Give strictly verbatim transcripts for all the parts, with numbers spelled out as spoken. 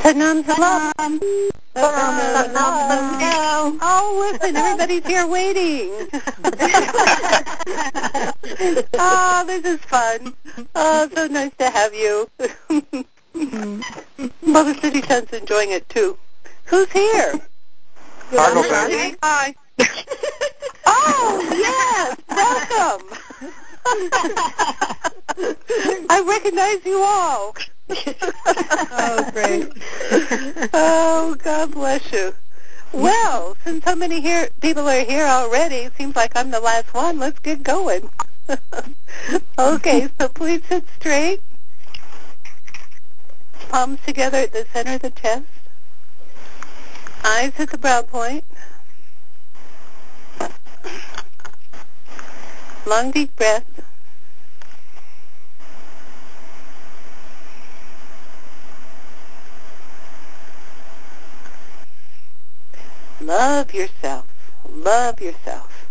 Sanam salam. Salam, salam. Oh, listen, everybody's here waiting. Oh, this is fun. Oh, so nice to have you. Well, the city son's enjoying it, too. Who's here? Cargo Bay. Hi. Oh, yes, welcome. I recognize you all. Oh, great. Oh, God bless you. Well, since so many here people are here already, it seems like I'm the last one. Let's get going. Okay, so please sit straight. Palms together at the center of the chest. Eyes at the brow point. Long, deep breath. Love yourself. Love yourself.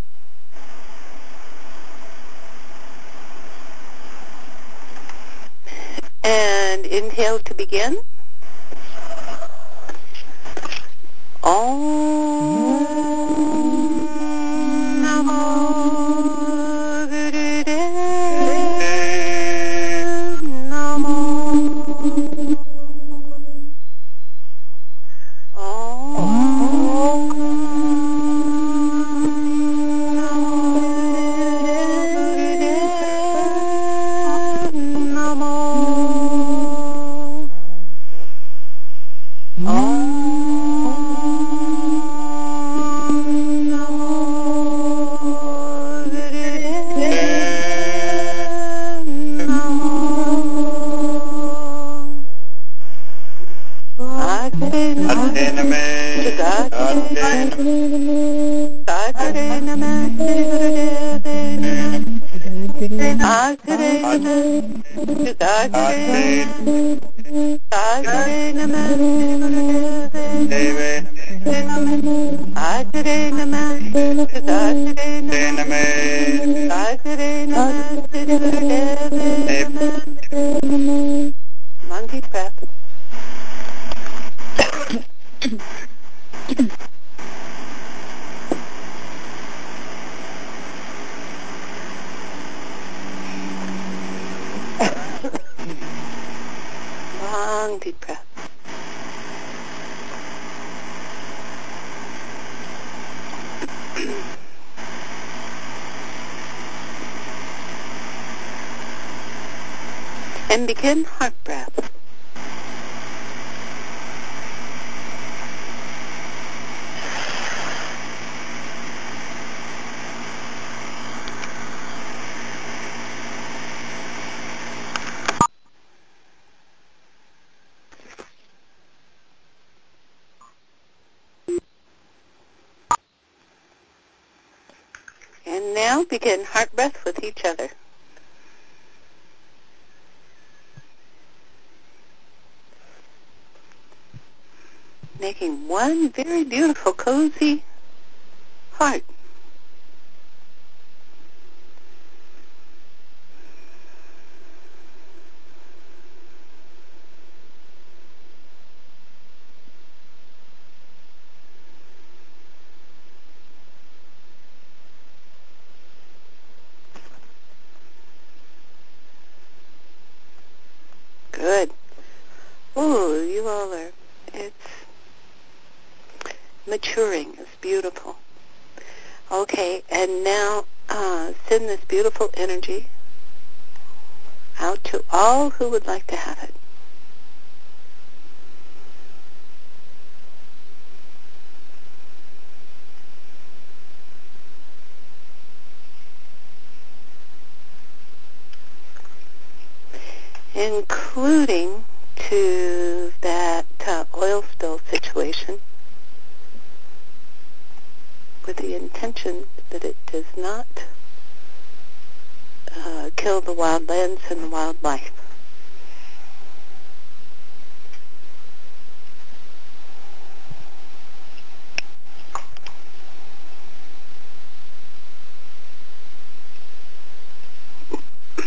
And inhale to begin. Om Namo Gurudeva Namo. Om Namo Long deep breath. Long deep breath. And begin heart breath. And now begin heart breath with each other. Making one very beautiful, cozy heart. Good. Oh, you all are, it's maturing. It's beautiful. Okay, and now uh, send this beautiful energy out to all who would like to have it. Including to that uh, oil spill situation, with the intention that it does not uh, kill the wildlands and the wildlife.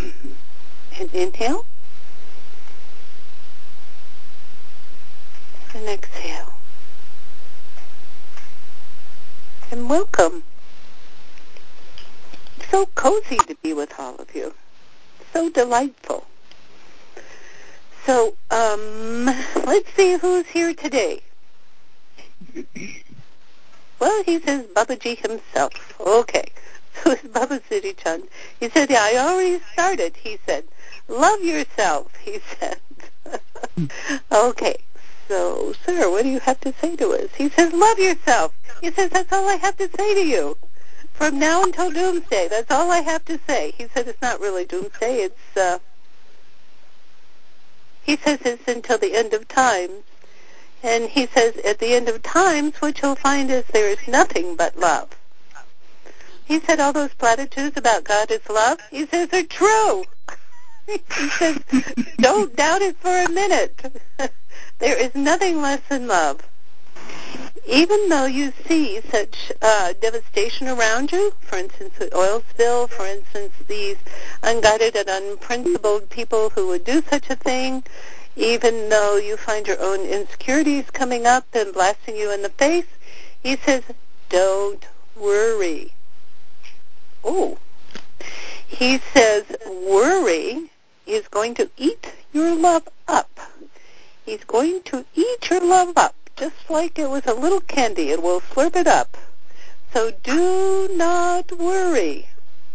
And inhale. exhale. And welcome. So cozy to be with all of you. So delightful. So, um, let's see who's here today. Well, he says Babaji himself. Okay. So it's Baba Siddhi-Chand. He said, yeah, I already started, he said. Love yourself, he said. Okay. So, sir, what do you have to say to us? He says, love yourself. He says, that's all I have to say to you. From now until doomsday, that's all I have to say. He said, it's not really doomsday. It's, uh, he says it's until the end of time. And he says, at the end of times, what you'll find is there is nothing but love. He said all those platitudes about God is love, he says, are true. He says, don't doubt it for a minute. There is nothing less than love. Even though you see such uh, devastation around you, for instance, the oil spill, for instance, these unguided and unprincipled people who would do such a thing, even though you find your own insecurities coming up and blasting you in the face, he says, don't worry. Oh, he says worry is going to eat your love up. He's going to eat your love up, just like it was a little candy. It will slurp it up. So do not worry.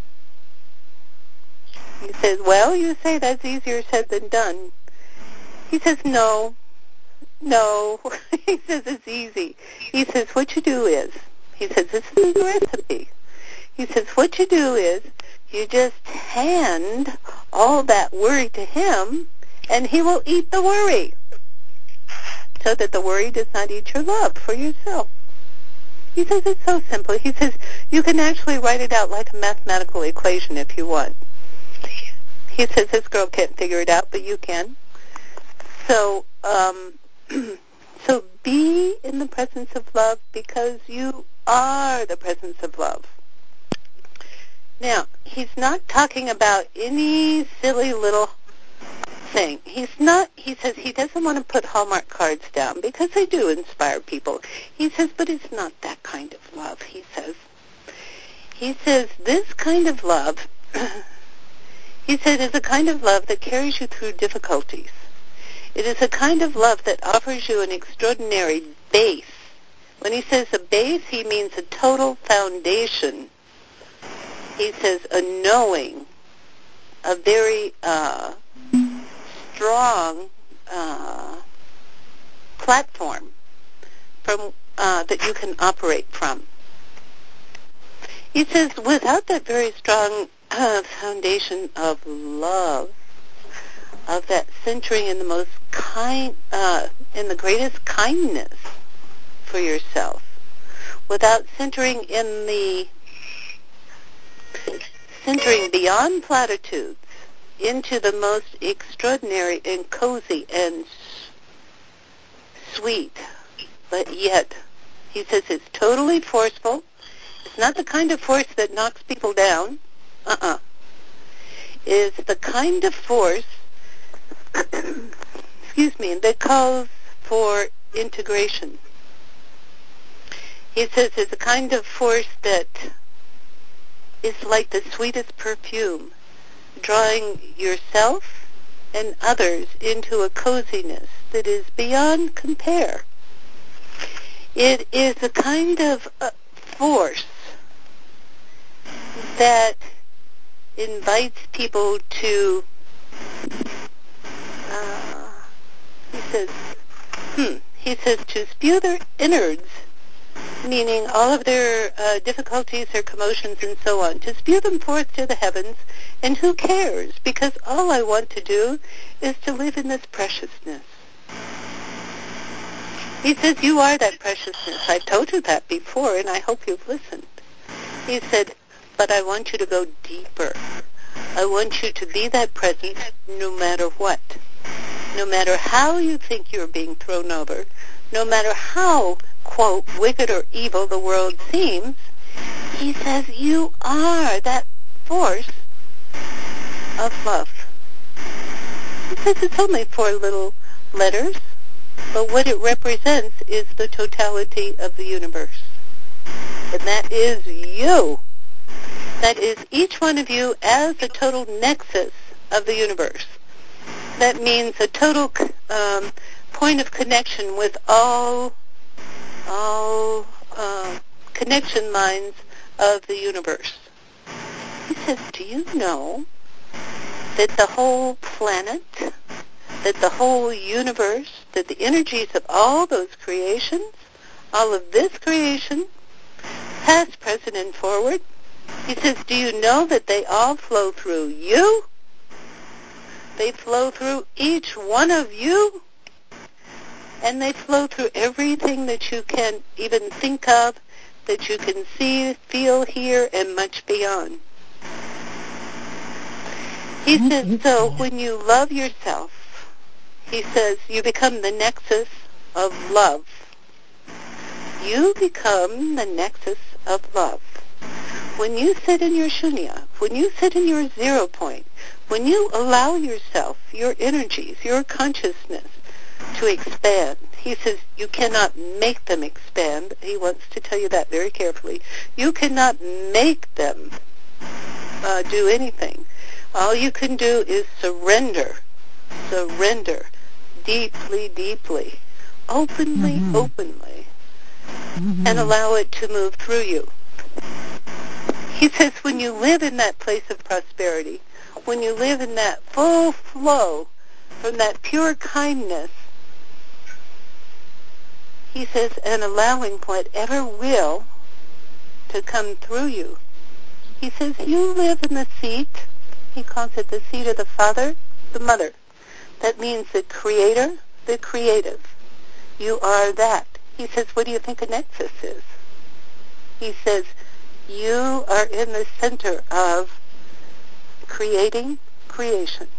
He says, well, you say that's easier said than done. He says, no, no. He says it's easy. He says, what you do is, he says, this is the recipe. He says, what you do is you just hand all that worry to him, and he will eat the worry so that the worry does not eat your love for yourself. He says it's so simple. He says you can actually write it out like a mathematical equation if you want. He says this girl can't figure it out, but you can. So, um, so be in the presence of love because you are the presence of love. Now, he's not talking about any silly little thing. He's not, he says he doesn't want to put Hallmark cards down because they do inspire people. He says, but it's not that kind of love, he says. He says this kind of love, he said, is a kind of love that carries you through difficulties. It is a kind of love that offers you an extraordinary base. When he says a base, he means a total foundation. He says a knowing, a very uh, strong uh, platform from uh, that you can operate from. He says without that very strong uh, foundation of love, of that centering in the most kind, uh, in the greatest kindness for yourself, without centering in the centering beyond platitudes into the most extraordinary and cozy and sweet, but yet, he says it's totally forceful. It's not the kind of force that knocks people down. Uh-uh. It's the kind of force, excuse me, that calls for integration. He says it's a kind of force that is like the sweetest perfume, drawing yourself and others into a coziness that is beyond compare. It is a kind of uh, force that invites people to, uh, he says, hmm, he says to spew their innards, meaning all of their uh, difficulties, their commotions, and so on, to spew them forth to the heavens, and who cares? Because all I want to do is to live in this preciousness. He says, you are that preciousness. I've told you that before, and I hope you've listened. He said, but I want you to go deeper. I want you to be that presence no matter what. No matter how you think you're being thrown over, no matter how, quote, wicked or evil the world seems, he says you are that force of love. He says it's only four little letters. but what it represents is the totality of the universe. And that is you. That is each one of you as a total nexus of the universe. That means a total um, point of connection with all, all uh, connection lines of the universe. He says, do you know that the whole planet, that the whole universe, that the energies of all those creations, all of this creation, past, present, and forward, he says, do you know that they all flow through you? They flow through each one of you, and they flow through everything that you can even think of, that you can see, feel, hear, and much beyond. He says, so when you love yourself, he says, you become the nexus of love. You become the nexus of love. When you sit in your shunya, when you sit in your zero point, when you allow yourself, your energies, your consciousness to expand, he says you cannot make them expand. He wants to tell you that very carefully. You cannot make them uh, do anything. All you can do is surrender, surrender deeply, deeply, openly, mm-hmm. openly, mm-hmm. and allow it to move through you. He says when you live in that place of prosperity, when you live in that full flow from that pure kindness, he says, and allowing whatever will to come through you. He says you live in the seat, he calls it the seat of the Father, the Mother. That means the Creator, the Creative. You are that. He says, what do you think a nexus is? He says, you are in the center of creating creation.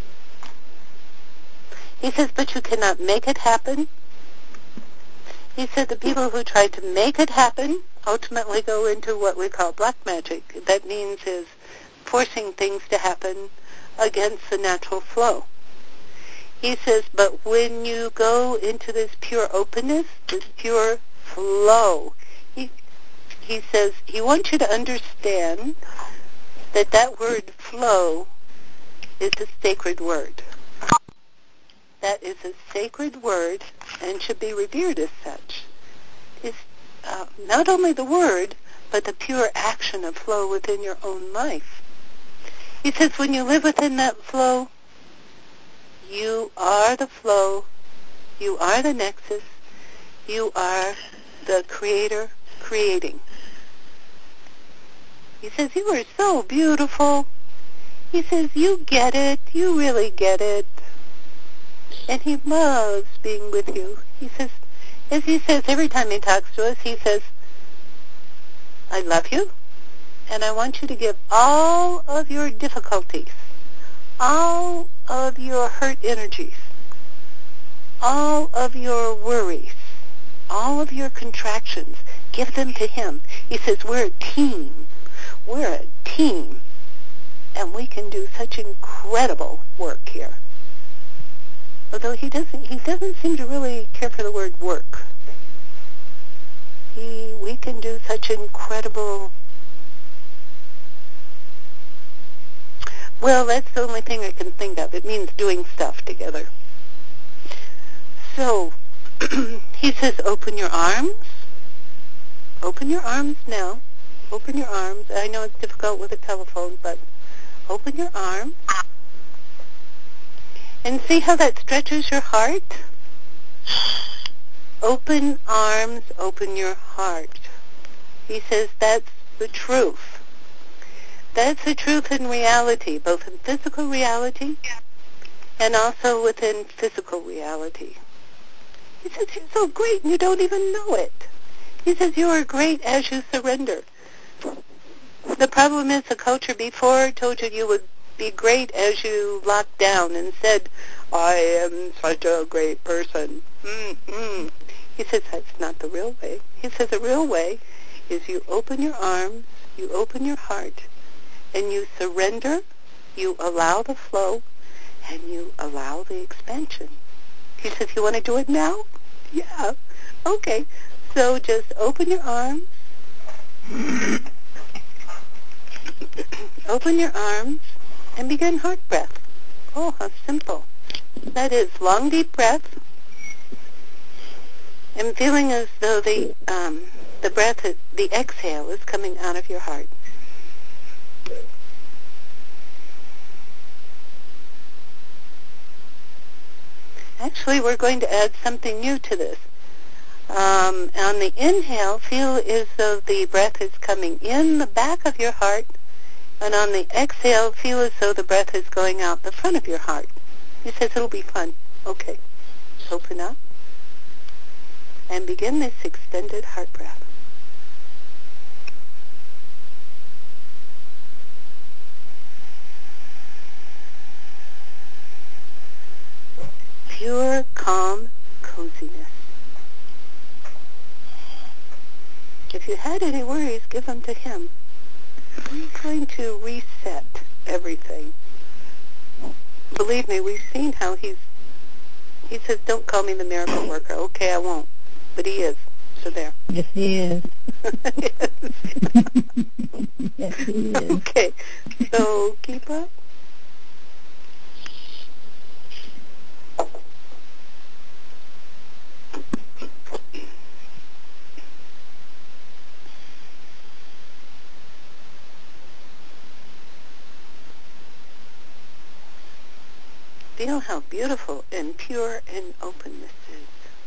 He says, but you cannot make it happen. He said the people who try to make it happen ultimately go into what we call black magic. That means is forcing things to happen against the natural flow. He says, but when you go into this pure openness, this pure flow, he, he says, he wants you to understand that that word flow is a sacred word. That is a sacred word and should be revered as such. It's uh, not only the word, but the pure action of flow within your own life. He says when you live within that flow, you are the flow, you are the nexus, you are the creator creating. He says, you are so beautiful. He says, you get it, you really get it. And he loves being with you. He says, as he says every time he talks to us, he says, I love you, and I want you to give all of your difficulties, all of your hurt energies, all of your worries, all of your contractions, give them to him. He says, we're a team. We're a team, and we can do such incredible work here. Although he doesn't, he doesn't seem to really care for the word work. He, we can do such incredible. Well, that's the only thing I can think of. It means doing stuff together. So he says, open your arms. Open your arms now. Open your arms. I know it's difficult with a telephone, but open your arms. And see how that stretches your heart? Open arms, open your heart. He says that's the truth. That's the truth in reality, both in physical reality and also within physical reality. He says you're so great and you don't even know it. He says you are great as you surrender. The problem is the culture before told you you would be great as you locked down and said, I am such a great person. Mm-mm. He says that's not the real way. He says the real way is you open your arms, you open your heart, and you surrender, you allow the flow, and you allow the expansion. He says, you want to do it now? Yeah. Okay. So just open your arms. Open your arms and begin heart breath. Oh, how simple. That is long, deep breath. And feeling as though the um, the breath, is, the exhale is coming out of your heart. Actually, we're going to add something new to this. Um, on the inhale, feel as though the breath is coming in the back of your heart, and on the exhale, feel as though the breath is going out the front of your heart. He says it'll be fun. Okay, open up and begin this extended heart breath. Pure, calm coziness. If you had any worries, give them to him. He's going to reset everything. Believe me, we've seen how he's, he says, don't call me the miracle worker. Okay, I won't. But he is. So there. Yes, he is. Yes. Yes, he is. Okay, so keep up. Feel how beautiful and pure and open this is.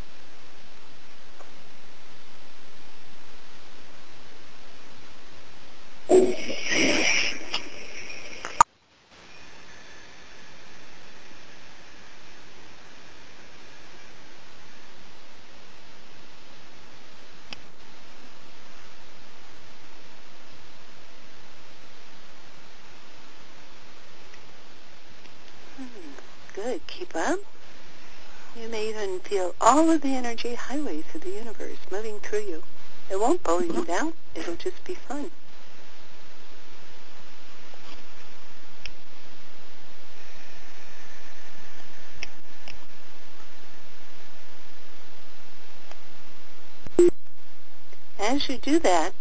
Hmm, good. Keep up. You may even feel all of the energy highways of the universe moving through you. It won't bow you down. It'll just be fun. As you do that,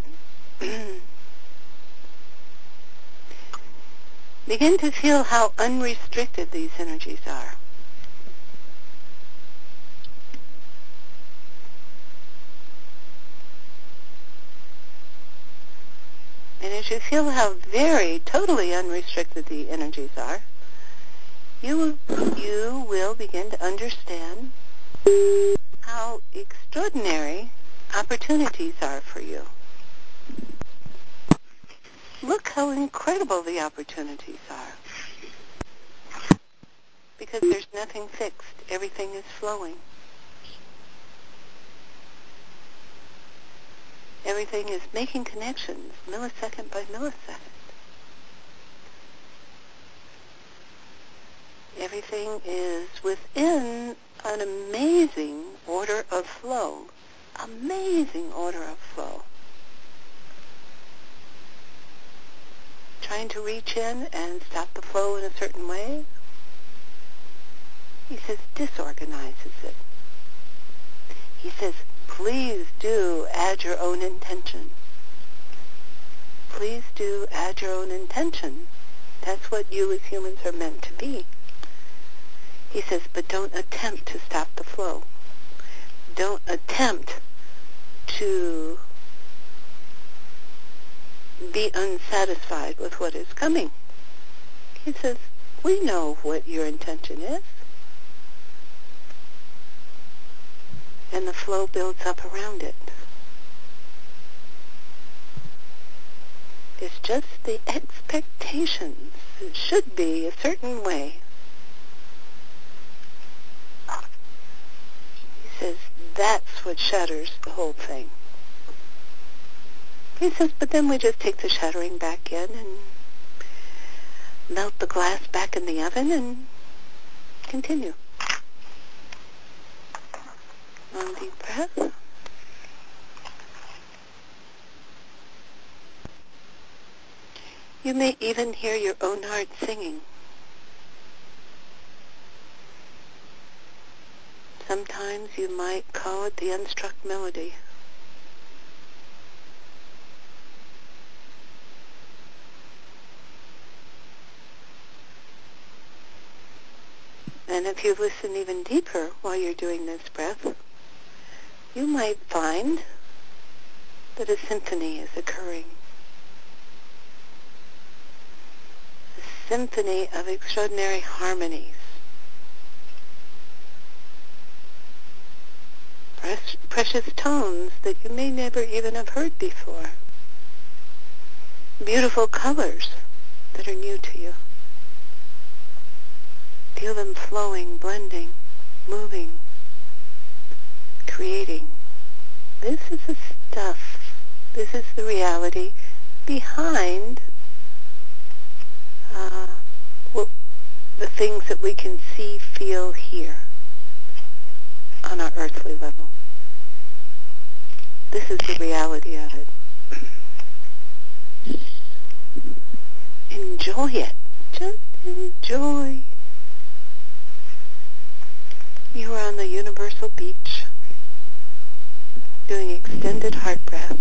begin to feel how unrestricted these energies are. And as you feel how very, totally unrestricted the energies are, you, you will begin to understand how extraordinary opportunities are for you. Look how incredible the opportunities are. Because there's nothing fixed. Everything is flowing. Everything is making connections millisecond by millisecond. Everything is within an amazing order of flow. Amazing order of flow. Trying to reach in and stop the flow in a certain way, he says, disorganizes it. He says, please do add your own intention. Please do add your own intention. That's what you as humans are meant to be. He says, but don't attempt to stop the flow. Don't attempt to be unsatisfied with what is coming. He says, we know what your intention is. And the flow builds up around it. It's just the expectations. It should be a certain way. He says, that's what shatters the whole thing. He says, but then we just take the shattering back in and melt the glass back in the oven and continue. Long deep breath. You may even hear your own heart singing. sometimes you might call it the unstruck melody. And if you listen even deeper while you're doing this breath, you might find that a symphony is occurring. A symphony of extraordinary harmonies. Precious tones that you may never even have heard before. Beautiful colors that are new to you. Feel them flowing, blending, moving, creating. This is the stuff. This is the reality behind uh, well, the things that we can see, feel, hear on our earthly level. This is the reality of it. Enjoy it. Just enjoy. You are on the universal beach, doing extended heart breath.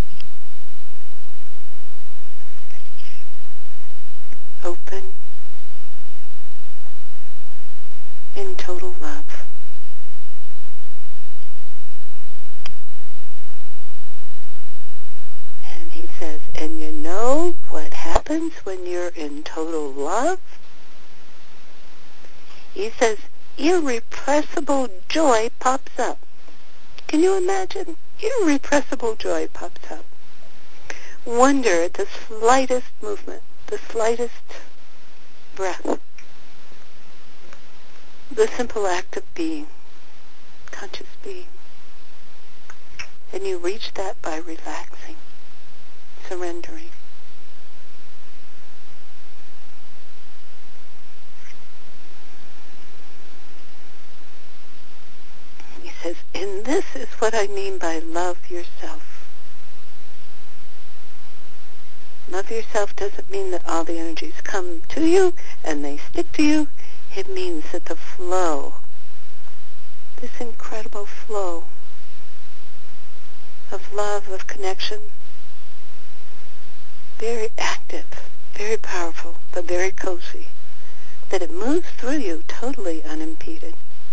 Open, in total love. And he says, and you know what happens when you're in total love? He says, irrepressible joy pops up. Can you imagine? Irrepressible joy pops up. Wonder at the slightest movement, the slightest breath, the simple act of being, conscious being. And you reach that by relaxing, surrendering. He says, and this is what I mean by love yourself. Love yourself doesn't mean that all the energies come to you and they stick to you. It means that the flow, this incredible flow of love, of connection, very active, very powerful, but very cozy, that it moves through you totally unimpeded.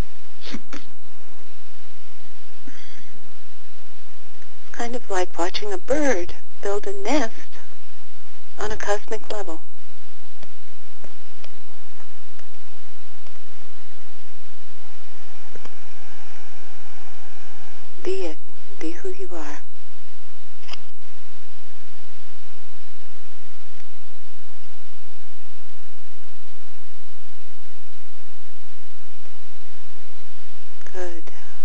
Kind of like watching a bird build a nest on a cosmic level. Be it. Be who you are. Good.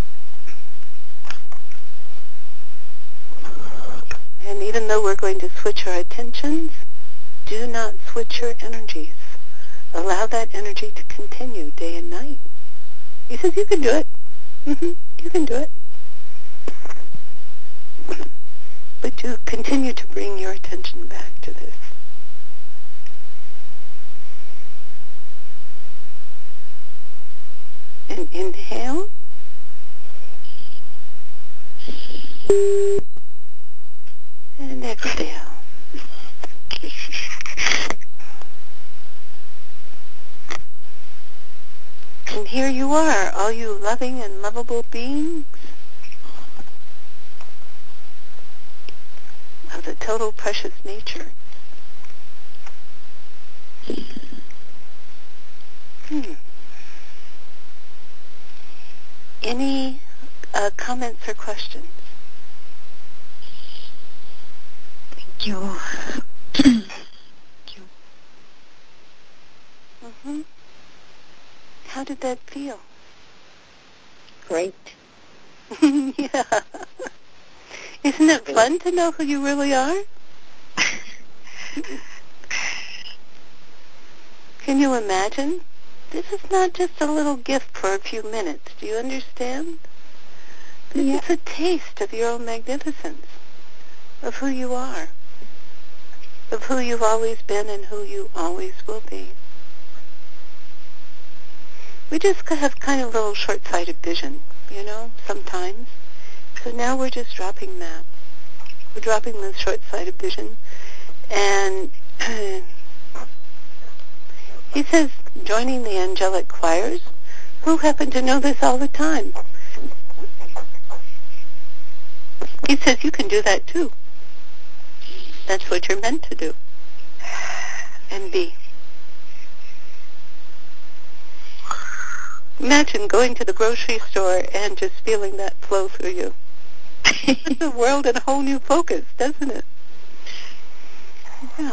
And even though we're going to switch our attentions, do not switch your energies. Allow that energy to continue day and night. He says you can do it. Mm-hmm. You can do it. But to continue to bring your attention back to this. And inhale. And exhale. And here you are, all you loving and lovable beings of the total precious nature. Hmm. Any uh, comments or questions? Thank you. Thank you. Mm-hmm. How did that feel? Great. Yeah. Isn't it fun to know who you really are? Can you imagine? This is not just a little gift for a few minutes. Do you understand? This Yeah. is a taste of your own magnificence, of who you are, of who you've always been and who you always will be. we just have kind of a little short-sighted vision, you know, sometimes. So now we're just dropping that. We're dropping the short-sighted vision. And he says, joining the angelic choirs, who happen to know this all the time. He says you can do that too. That's what you're meant to do and be. Imagine going to the grocery store and just feeling that flow through you. It puts the world in a whole new focus, doesn't it? Yeah.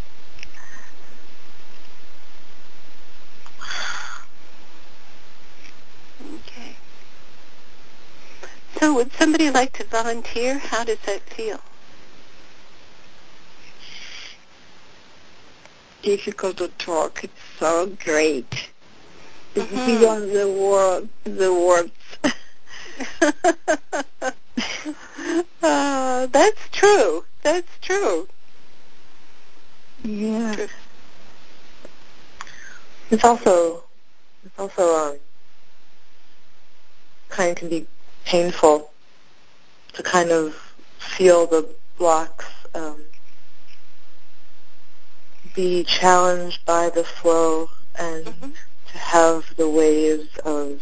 Okay. So would somebody like to volunteer? How does that feel? Difficult to talk. It's so great. It's Mm-hmm. beyond the word, the words. uh, that's true. That's true. Yeah. True. It's also, it's also um, kind of can be painful to kind of feel the blocks, um, be challenged by the flow, and Mm-hmm. to have the waves of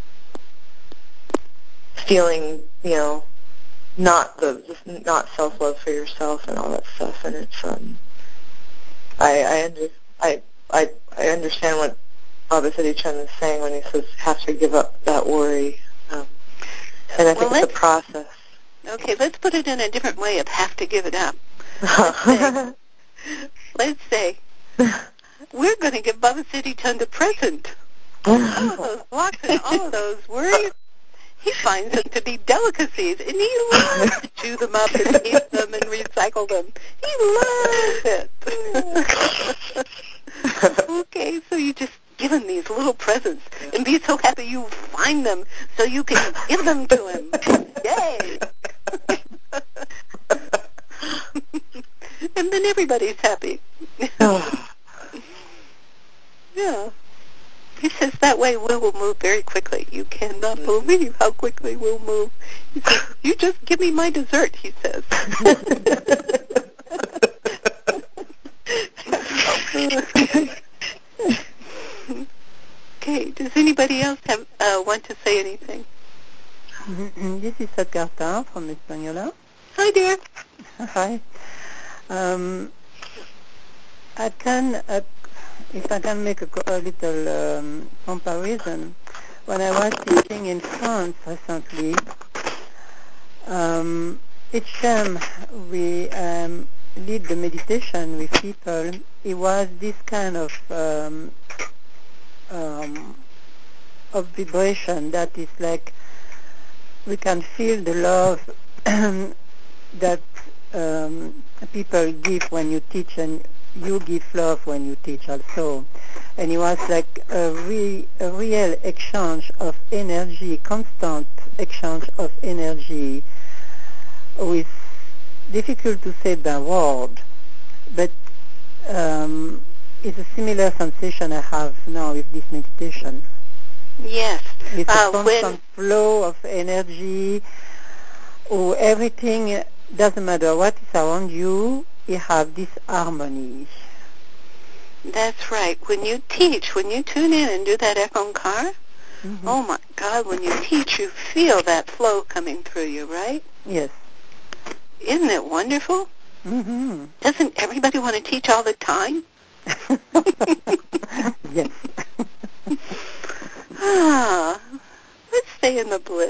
feeling, you know, not the not self-love for yourself and all that stuff. And it's um, I I under, I I I understand what Baba Siddhi Chun is saying when he says have to give up that worry, um, and I Well, think it's a process. Okay, let's put it in a different way of have to give it up. Let's say, let's say we're going to give Baba Siddhi Chun a present. All of those blocks and all of those worries, he finds them to be delicacies, and he loves to chew them up and eat them and recycle them. He loves it. Okay, so you just give him these little presents and be so happy you find them so you can give them to him. Yay! And then everybody's happy. Yeah. He says that way we will move very quickly. You cannot believe how quickly we'll move. He says, you just give me my dessert, he says. Okay, does anybody else have uh, want to say anything? This is Sakarta from Española. Hi, dear. Hi. Um, I can, uh, if I can make a, a little um, comparison, when I was teaching in France recently, um, each time we um, lead the meditation with people, it was this kind of um, um, of vibration that is like we can feel the love that um, people give when you teach, and you give love when you teach also. And it was like a, re- a real exchange of energy, constant exchange of energy, with difficult to say by word, but um, it's a similar sensation I have now with this meditation. Yes. It's Uh, a constant when, flow of energy, or everything, doesn't matter what is around you, you have this harmony. That's right. When you teach, when you tune in and do that Ekankar, Mm-hmm. oh my God, when you teach, you feel that flow coming through you, right? Yes. Isn't it wonderful? Mm-hmm. Doesn't everybody want to teach all the time? Yes. Ah, let's stay in the bliss.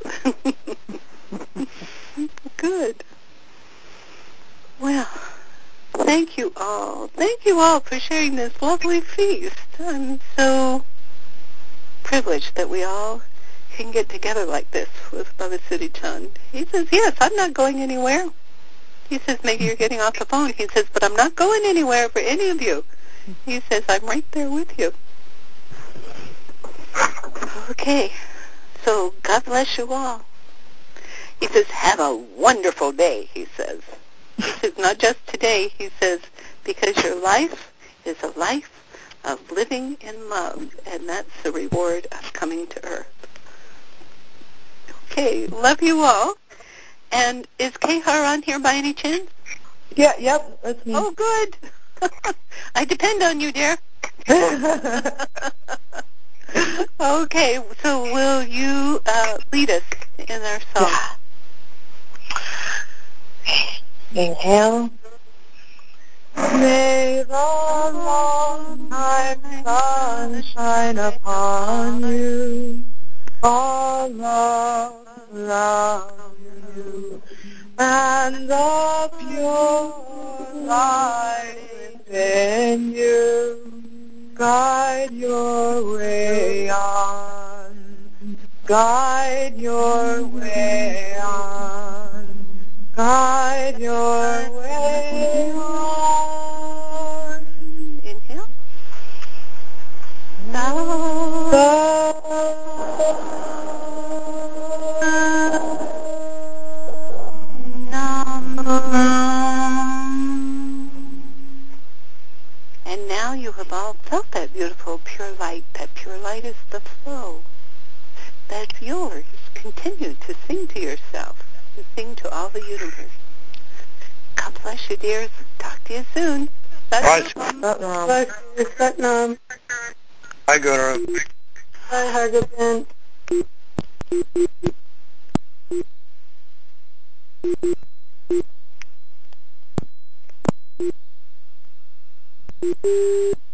Good. Well, thank you all. Thank you all for sharing this lovely feast. I'm so privileged that we all can get together like this with Baba Siddhi Chun. He says, yes, I'm not going anywhere. He says, maybe you're getting off the phone. He says, but I'm not going anywhere for any of you. He says, I'm right there with you. Okay. So God bless you all. He says, have a wonderful day, he says. He says, not just today, he says, because your life is a life of living in love, and that's the reward of coming to Earth. Okay, love you all. And is Kehar on here by any chance? Yeah, yep, that's me. Oh, good. I depend on you, dear. Okay, so will you uh, lead us in our song? Yeah. Inhale. May the long time sun shine upon you, all love around you, and the pure light within you guide your way on, guide your way on, guide your way on. Inhale. And now you have all felt that beautiful pure light. That pure light is the flow. That's yours. Continue to sing to yourself and sing to all the universe. God bless you, dears. Talk to you soon. Right. Satnam. Bless you, Satnam. Hi, Guru. Hi, Hargobind.